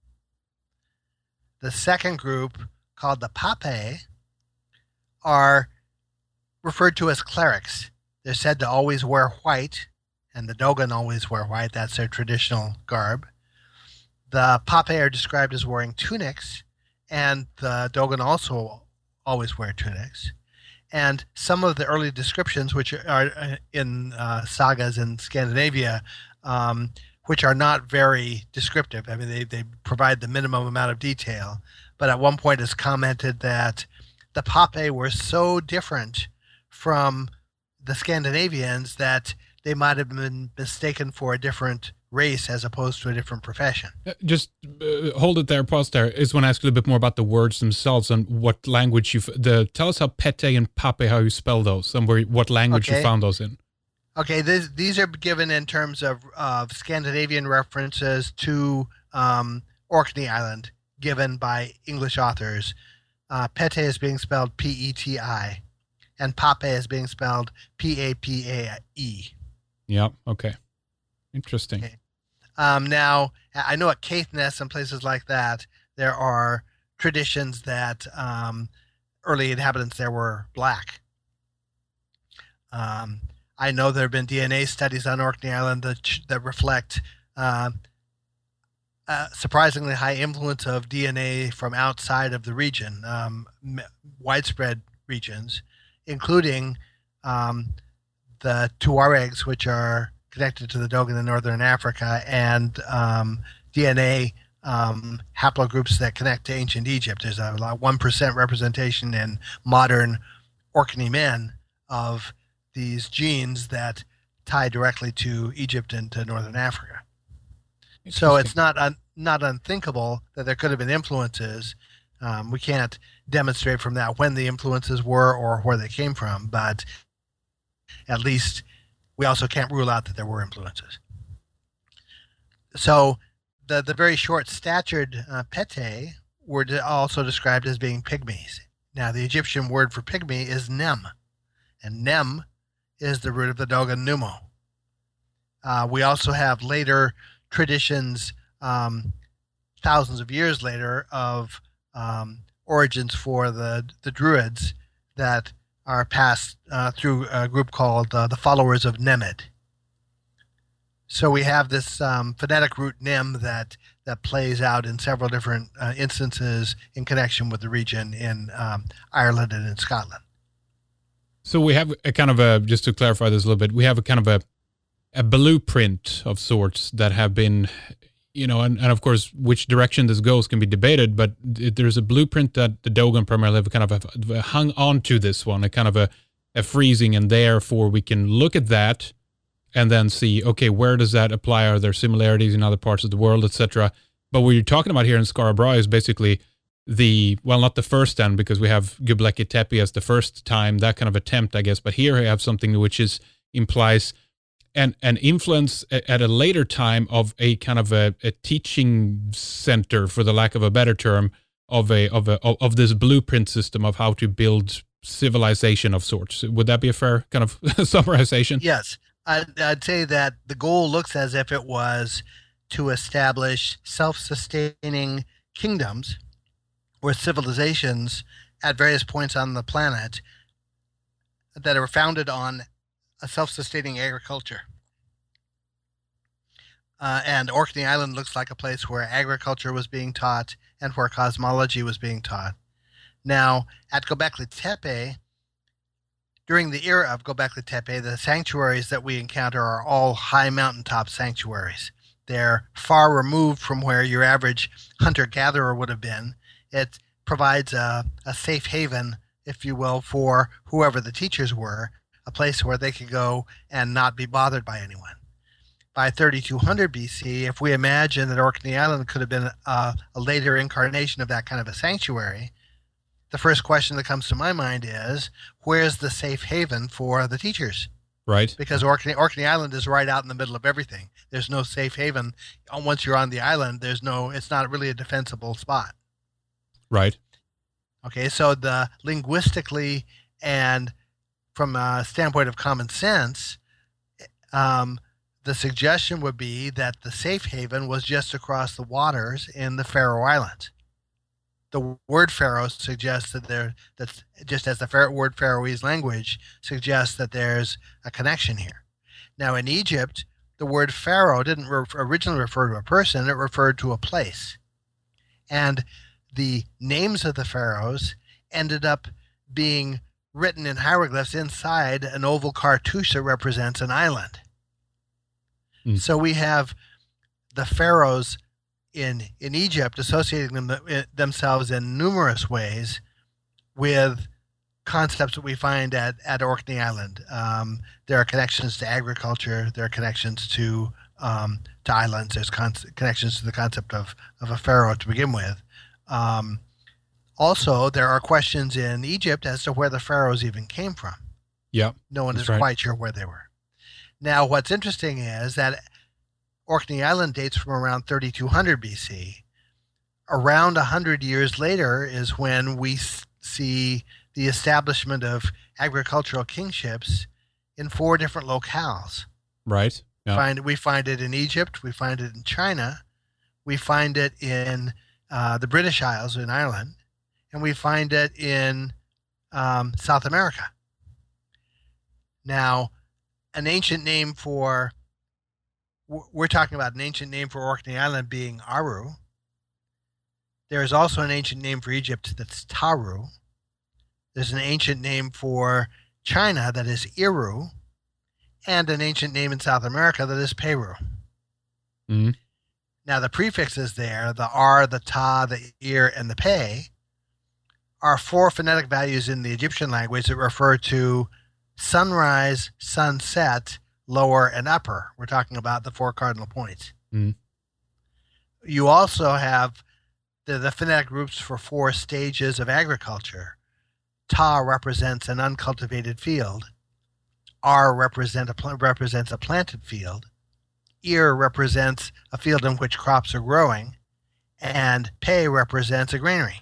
Speaker 2: The second group, called the Pape, are referred to as clerics. They're said to always wear white, and the Dogon always wear white. That's their traditional garb. The Pape are described as wearing tunics, and the Dogon also always wear tunics. And some of the early descriptions, which are in sagas in Scandinavia, which are not very descriptive. I mean, they provide the minimum amount of detail. But at one point it's commented that the Pape were so different from the Scandinavians that they might have been mistaken for a different race as opposed to a different profession.
Speaker 1: Just hold it there, pause there. I just want to ask a little bit more about the words themselves and what language tell us how Pete and Pape, how you spell those, and what language you found those in.
Speaker 2: Okay, these are given in terms of Scandinavian references to Orkney Island, given by English authors. Pete is being spelled Peti, and Pape is being spelled Papae.
Speaker 1: Yeah, okay. Interesting.
Speaker 2: Okay. Now, I know at Caithness and places like that, there are traditions that early inhabitants there were black. I know there have been DNA studies on Orkney Island that reflect surprisingly high influence of DNA from outside of the region, widespread regions, including the Tuaregs, which are connected to the Dogon in northern Africa, and DNA haplogroups that connect to ancient Egypt. There's a 1% representation in modern Orkney men of these genes that tie directly to Egypt and to northern Africa. So it's not unthinkable that there could have been influences. We can't demonstrate from that when the influences were or where they came from, but at least we also can't rule out that there were influences. So the very short-statured Pete were also described as being pygmies. Now, the Egyptian word for pygmy is nem, and nem is the root of the Dogon Numo. We also have later traditions, thousands of years later, of origins for the Druids that are passed through a group called the followers of Nemed. So we have this phonetic root nem that plays out in several different instances in connection with the region in Ireland and in Scotland.
Speaker 1: So we have a kind of just to clarify this a little bit, we have a kind of a blueprint of sorts that have been, and of course, which direction this goes can be debated, but there's a blueprint that the Dogon primarily have kind of hung on to this one, a kind of a freezing, and therefore we can look at that and then see, okay, where does that apply? Are there similarities in other parts of the world, etc.? But what you're talking about here in Skara Brae is basically not the first then, because we have Göbekli Tepe as the first time, that kind of attempt, I guess. But here we have something which implies an influence at a later time of a kind of a teaching center, for the lack of a better term, of this blueprint system of how to build civilization of sorts. Would that be a fair kind of summarization?
Speaker 2: Yes. I'd say that the goal looks as if it was to establish self-sustaining kingdoms or civilizations at various points on the planet that are founded on a self-sustaining agriculture. And Orkney Island looks like a place where agriculture was being taught and where cosmology was being taught. Now, at Göbekli Tepe, during the era of Göbekli Tepe, the sanctuaries that we encounter are all high mountaintop sanctuaries. They're far removed from where your average hunter-gatherer would have been. It provides a safe haven, if you will, for whoever the teachers were, a place where they could go and not be bothered by anyone. By 3200 BC, if we imagine that Orkney Island could have been a later incarnation of that kind of a sanctuary, the first question that comes to my mind is, where's the safe haven for the teachers?
Speaker 1: Right.
Speaker 2: Because Orkney Island is right out in the middle of everything. There's no safe haven. Once you're on the island, it's not really a defensible spot.
Speaker 1: Right.
Speaker 2: Okay, so linguistically and from a standpoint of common sense, the suggestion would be that the safe haven was just across the waters in the Faroe Islands. The word Faroe suggests that's just as the word Faroese language suggests that there's a connection here. Now, in Egypt, the word Pharaoh didn't originally refer to a person, it referred to a place. And the names of the pharaohs ended up being written in hieroglyphs inside an oval cartouche that represents an island. So we have the pharaohs in Egypt associating themselves in numerous ways with concepts that we find at Orkney Island. There are connections to agriculture. There are connections to islands. There's connections to the concept of a pharaoh to begin with. Also, there are questions in Egypt as to where the pharaohs even came from.
Speaker 1: Yeah,
Speaker 2: no one is quite sure where they were. Now, what's interesting is that Orkney Island dates from around 3200 BC. Around 100 years later is when we see the establishment of agricultural kingships in 4 different locales.
Speaker 1: Right. Yeah.
Speaker 2: We find it in Egypt. We find it in China. We find it in the British Isles in Ireland. And we find it in South America. Now, we're talking about an ancient name for Orkney Island being Aru. There is also an ancient name for Egypt that's Taru. There's an ancient name for China that is Iru, and an ancient name in South America that is Peru.
Speaker 1: Mm-hmm.
Speaker 2: Now, the prefixes there, the R, the Ta, the Ir, and the Pe, are 4 phonetic values in the Egyptian language that refer to sunrise, sunset, lower, and upper. We're talking about the 4 cardinal points.
Speaker 1: Mm.
Speaker 2: You also have the phonetic groups for 4 stages of agriculture. Ta represents an uncultivated field. R represents a planted field. Ir represents a field in which crops are growing. And Pe represents a granary.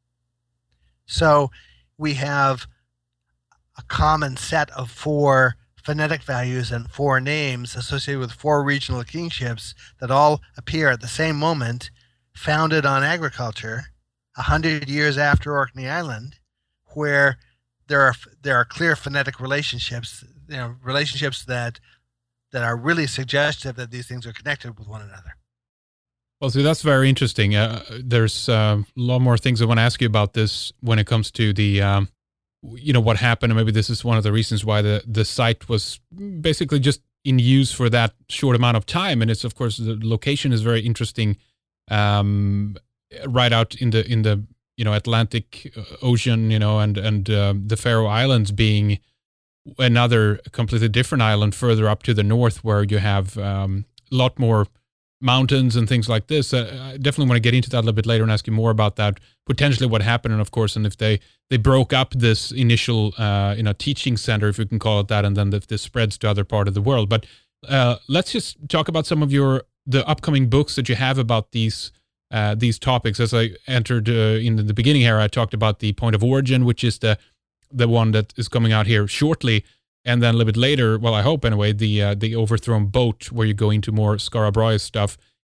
Speaker 2: So we have a common set of 4 phonetic values and 4 names associated with 4 regional kingships that all appear at the same moment, founded on agriculture, 100 years after Orkney Island, where there are clear phonetic relationships, relationships that are really suggestive that these things are connected with one another.
Speaker 1: Well, see, that's very interesting. There's a lot more things I want to ask you about this when it comes to the what happened, and maybe this is one of the reasons why the site was basically just in use for that short amount of time. And it's, of course, the location is very interesting, right out in the Atlantic Ocean, and the Faroe Islands being another completely different island further up to the north, where you have a lot more mountains and things like this. I definitely want to get into that a little bit later and ask you more about that, potentially what happened, and of course, and if they broke up this initial teaching center, if you can call it that, and then if this spreads to other part of the world. But let's just talk about some of the upcoming books that you have about these topics. As I entered in the beginning here, I talked about the Point of Origin, which is the one that is coming out here shortly. And then a little bit later, well, I hope anyway, the Overthrown Boat, where you go into more Skara Brae's stuff.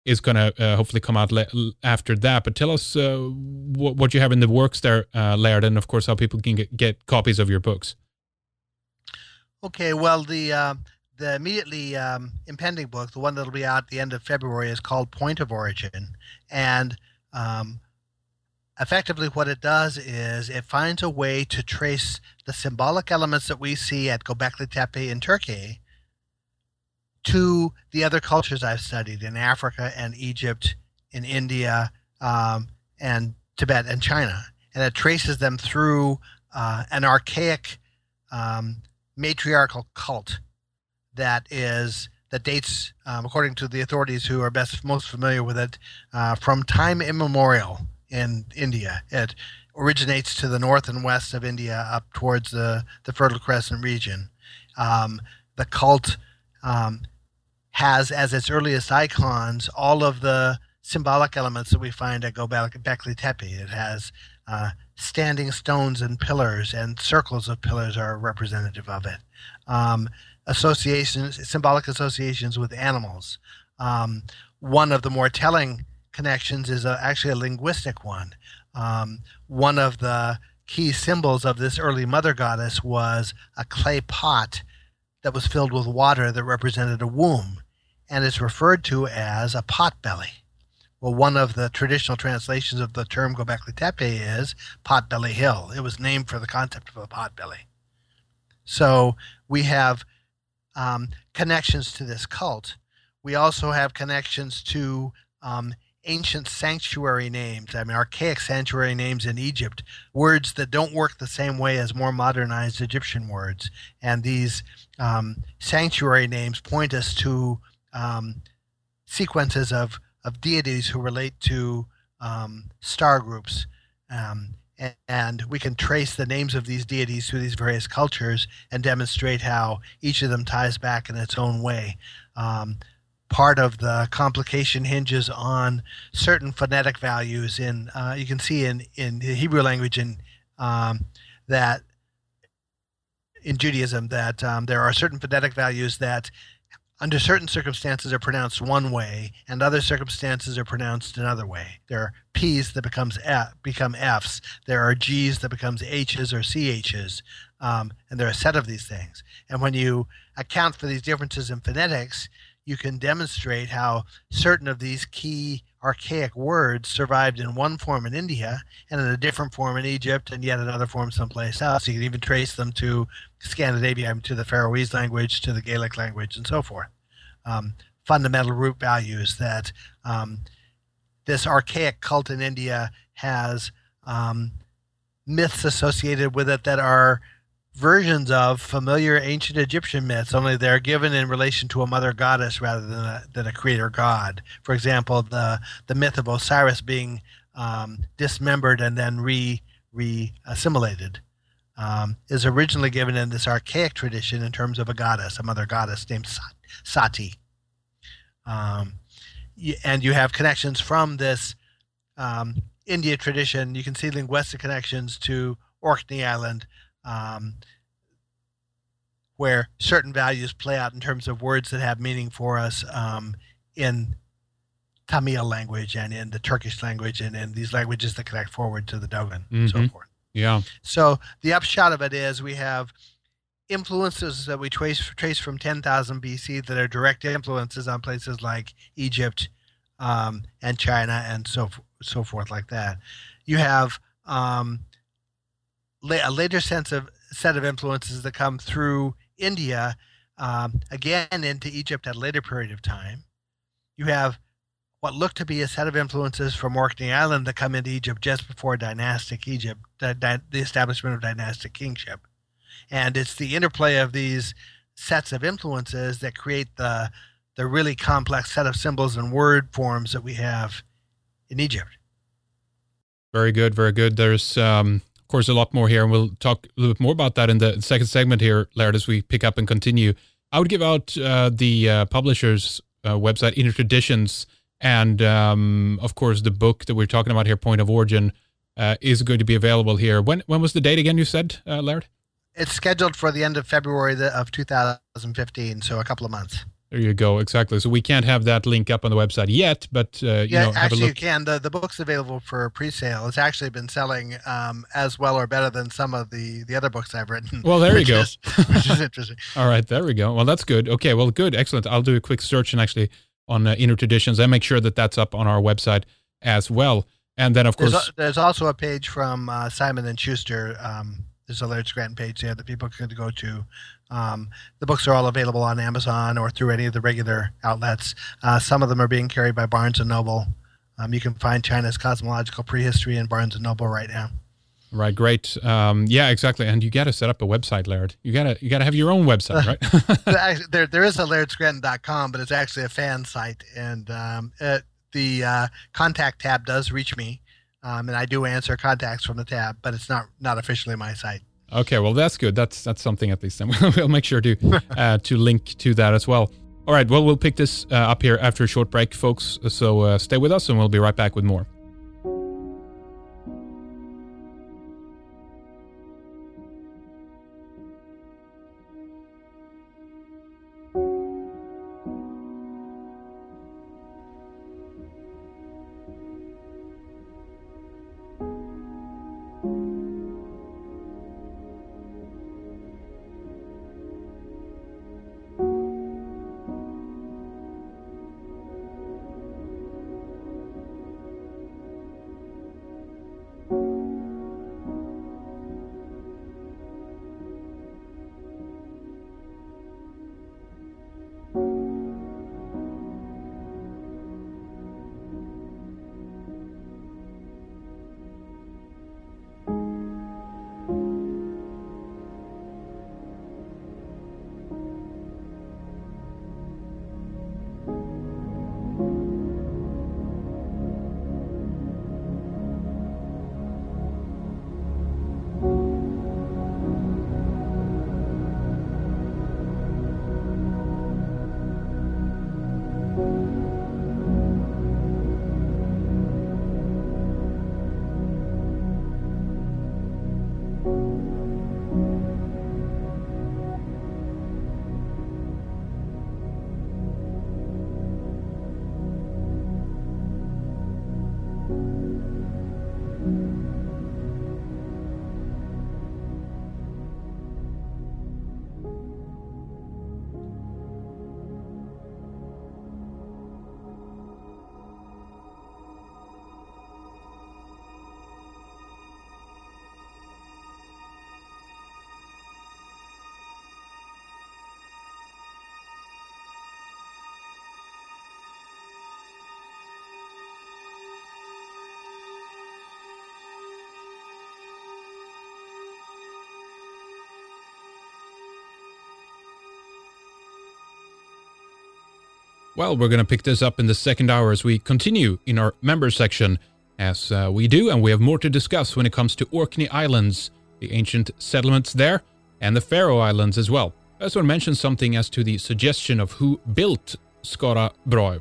Speaker 1: is going to hopefully come out after that. But tell us what you have in the works there, Laird, and of course how people can get copies of your books.
Speaker 2: Okay, well, the immediately impending book, the one that'll be out at the end of February, is called Point of Origin. And effectively what it does is it finds a way to trace the symbolic elements that we see at Göbekli Tepe in Turkey to the other cultures I've studied in Africa and Egypt, in India, and Tibet and China. And it traces them through an archaic matriarchal cult that dates, according to the authorities who are most familiar with it, from time immemorial in India. It originates to the north and west of India up towards the Fertile Crescent region. The cult has as its earliest icons all of the symbolic elements that we find at Göbekli Tepe. It has standing stones and pillars, and circles of pillars are representative of it. Symbolic associations with animals. One of the more telling connections is actually a linguistic one. One of the key symbols of this early mother goddess was a clay pot that was filled with water that represented a womb, and it's referred to as a pot belly. Well, one of the traditional translations of the term Göbekli Tepe is Potbelly Hill. It was named for the concept of a pot belly. So we have connections to this cult. We also have connections to ancient sanctuary names, archaic sanctuary names in Egypt, words that don't work the same way as more modernized Egyptian words. And these sanctuary names point us to sequences of deities who relate to star groups. And we can trace the names of these deities through these various cultures and demonstrate how each of them ties back in its own way. Part of the complication hinges on certain phonetic values you can see in the Hebrew language that in Judaism that there are certain phonetic values that under certain circumstances are pronounced one way and other circumstances are pronounced another way. There are P's that become F's. There are G's that becomes H's or CH's. And there are a set of these things. And when you account for these differences in phonetics, you can demonstrate how certain of these key archaic words survived in one form in India and in a different form in Egypt and yet another form someplace else. You can even trace them to Scandinavia, to the Faroese language, to the Gaelic language, and so forth. Fundamental root values that this archaic cult in India has myths associated with it that are versions of familiar ancient Egyptian myths, only they're given in relation to a mother goddess rather than a creator god. For example, the myth of Osiris being dismembered and then re-assimilated is originally given in this archaic tradition in terms of a mother goddess named Sati. And you have connections from this India tradition. You can see linguistic connections to Orkney Island, where certain values play out in terms of words that have meaning for us in Tamil language and in the Turkish language and in these languages that connect forward to the Dogon and so forth.
Speaker 1: Yeah.
Speaker 2: So the upshot of it is we have influences that we trace from 10,000 BC that are direct influences on places like Egypt and China and so forth like that. You have a later set of influences that come through India, again into Egypt at a later period of time. You have what look to be a set of influences from Orkney Island that come into Egypt just before dynastic Egypt, the establishment of dynastic kingship. And it's the interplay of these sets of influences that create the really complex set of symbols and word forms that we have in Egypt.
Speaker 1: Very good, very good. There's, of course, a lot more here, and we'll talk a little bit more about that in the second segment here, Laird, as we pick up and continue. I would give out the publisher's website, Inner Traditions, and, of course, the book that we're talking about here, Point of Origin, is going to be available here. When was the date again, you said, Laird?
Speaker 2: It's scheduled for the end of February of 2015, so a couple of months.
Speaker 1: There you go. Exactly. So we can't have that link up on the website yet, but have
Speaker 2: actually
Speaker 1: a look.
Speaker 2: You can. The book's available for pre-sale. It's actually been selling as well or better than some of the other books I've written.
Speaker 1: Well, there you go.
Speaker 2: Which is interesting.
Speaker 1: All right, there we go. Well, that's good. Okay, well, good, excellent. I'll do a quick search and actually on Inner Traditions and make sure that that's up on our website as well. And then, of course,
Speaker 2: there's also a page from Simon & Schuster. There's a Laird Scranton page there that people can go to. The books are all available on Amazon or through any of the regular outlets. Some of them are being carried by Barnes & Noble. You can find China's Cosmological Prehistory in Barnes & Noble right now.
Speaker 1: Right, great. Yeah, exactly. And you got to set up a website, Laird. You got to have your own website, right?
Speaker 2: there is a LairdScranton.com, but it's actually a fan site. And the contact tab does reach me. And I do answer contacts from the tab, but it's not officially my site.
Speaker 1: Okay, well, that's good. That's something at least. And we'll make sure to link to that as well. All right, well, we'll pick this up here after a short break, folks. So stay with us, and we'll be right back with more. Well, we're going to pick this up in the second hour as we continue in our member section, as we do, and we have more to discuss when it comes to Orkney Islands, the ancient settlements there, and the Faroe Islands as well. I just want to mention something as to the suggestion of who built Skara Brae.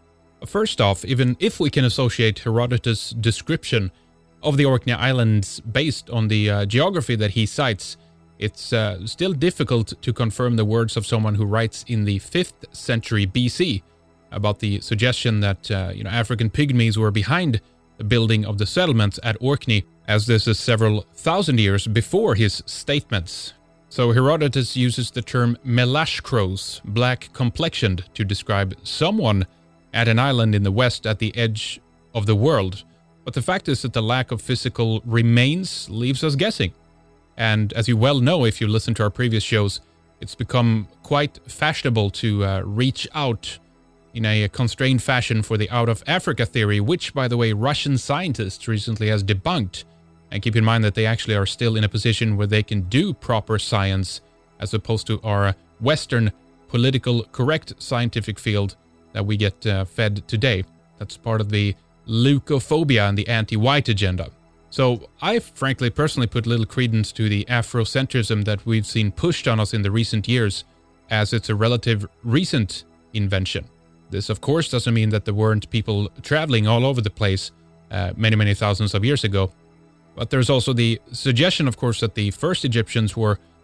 Speaker 1: First off, even if we can associate Herodotus' description of the Orkney Islands based on the geography that he cites, it's still difficult to confirm the words of someone who writes in the 5th century BC about the suggestion that African pygmies were behind the building of the settlements at Orkney, as this is several thousand years before his statements. So Herodotus uses the term melashkros, black-complexioned, to describe someone at an island in the west at the edge of the world. But the fact is that the lack of physical remains leaves us guessing. And as you well know, if you listen to our previous shows, it's become quite fashionable to reach out in a constrained fashion for the out of Africa theory, which, by the way, Russian scientists recently has debunked. And keep in mind that they actually are still in a position where they can do proper science, as opposed to our Western political correct scientific field that we get fed today. That's part of the leucophobia and the anti-white agenda. So I frankly personally put little credence to the Afrocentrism that we've seen pushed on us in the recent years, as it's a relative recent invention. This of course doesn't mean that there weren't people traveling all over the place many, many thousands of years ago. But there's also the suggestion, of course, that the first Egyptians were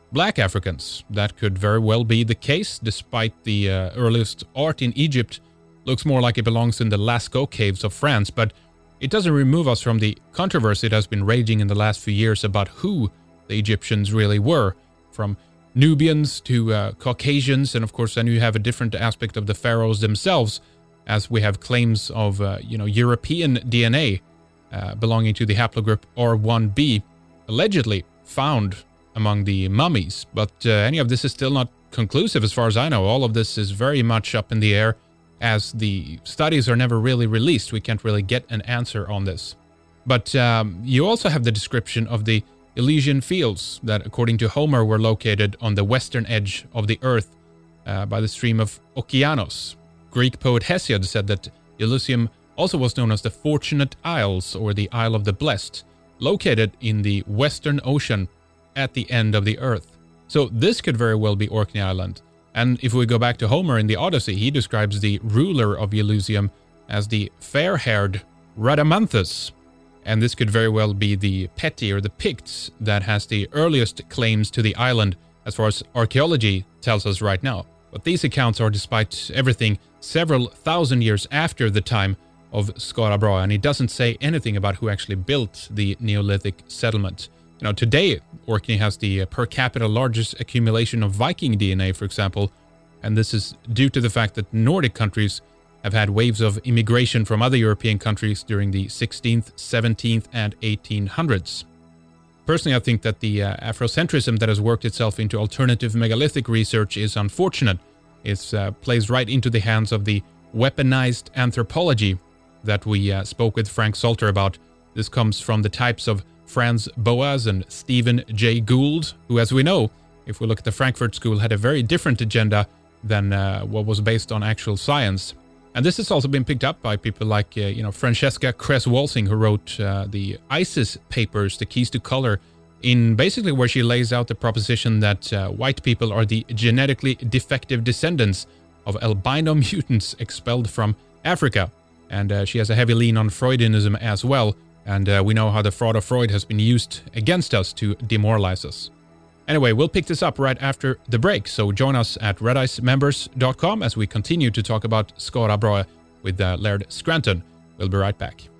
Speaker 1: black Africans. That could very well be the case, despite the earliest art in Egypt looks more like it belongs in the Lascaux caves of France, but it doesn't remove us from the controversy that has been raging in the last few years about who the Egyptians really were, from Nubians to Caucasians, and of course then you have a different aspect of the pharaohs themselves, as we have claims of European DNA belonging to the haplogroup R1b, allegedly found among the mummies. But any of this is still not conclusive as far as I know. All of this is very much up in the air, as the studies are never really released. We can't really get an answer on this. But you also have the description of the Elysian fields that, according to Homer, were located on the western edge of the earth by the stream of Okeanos. Greek poet Hesiod said that Elysium also was known as the Fortunate Isles, or the Isle of the Blessed, located in the Western Ocean at the end of the earth. So this could very well be Orkney Island. And if we go back to Homer in the Odyssey, he describes the ruler of Elysium as the fair-haired Rhadamanthus. And this could very well be the Peti or the Picts that has the earliest claims to the island as far as archaeology tells us right now. But these accounts are, despite everything, several thousand years after the time of Skara Brahe, and it doesn't say anything about who actually built the Neolithic settlement. Today, Orkney has the per capita largest accumulation of Viking DNA, for example, and this is due to the fact that Nordic countries have had waves of immigration from other European countries during the 16th, 17th, and 1800s. Personally, I think that the Afrocentrism that has worked itself into alternative megalithic research is unfortunate. It plays right into the hands of the weaponized anthropology that we spoke with Frank Salter about. This comes from the types of Franz Boas and Stephen Jay Gould, who, as we know, if we look at the Frankfurt School, had a very different agenda than what was based on actual science. And this has also been picked up by people like, Francesca Kress-Walsing, who wrote the ISIS papers, The Keys to Color, in basically where she lays out the proposition that white people are the genetically defective descendants of albino mutants expelled from Africa. And she has a heavy lean on Freudianism as well. And we know how the fraud of Freud has been used against us to demoralize us. Anyway, we'll pick this up right after the break, so join us at redicemembers.com as we continue to talk about Skara Brahe with Laird Scranton. We'll be right back.